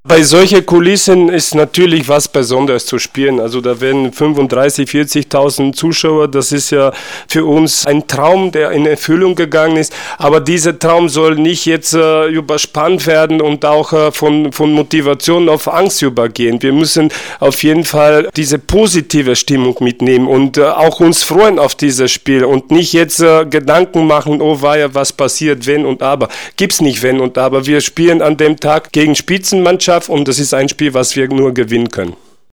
Bei solchen Kulissen ist natürlich was Besonderes zu spielen. Also da werden 35.000, 40.000 Zuschauer. Das ist ja für uns ein Traum, der in Erfüllung gegangen ist. Aber dieser Traum soll nicht jetzt überspannt werden und auch von Motivation auf Angst übergehen. Wir müssen auf jeden Fall diese positive Stimmung mitnehmen und auch uns freuen auf dieses Spiel und nicht jetzt Gedanken machen, oh war ja was passiert, wenn und aber. Gibt's nicht wenn und aber. Wir spielen an dem Tag gegen Spitzenmannschaften. Und das ist ein Spiel, was wir nur gewinnen können.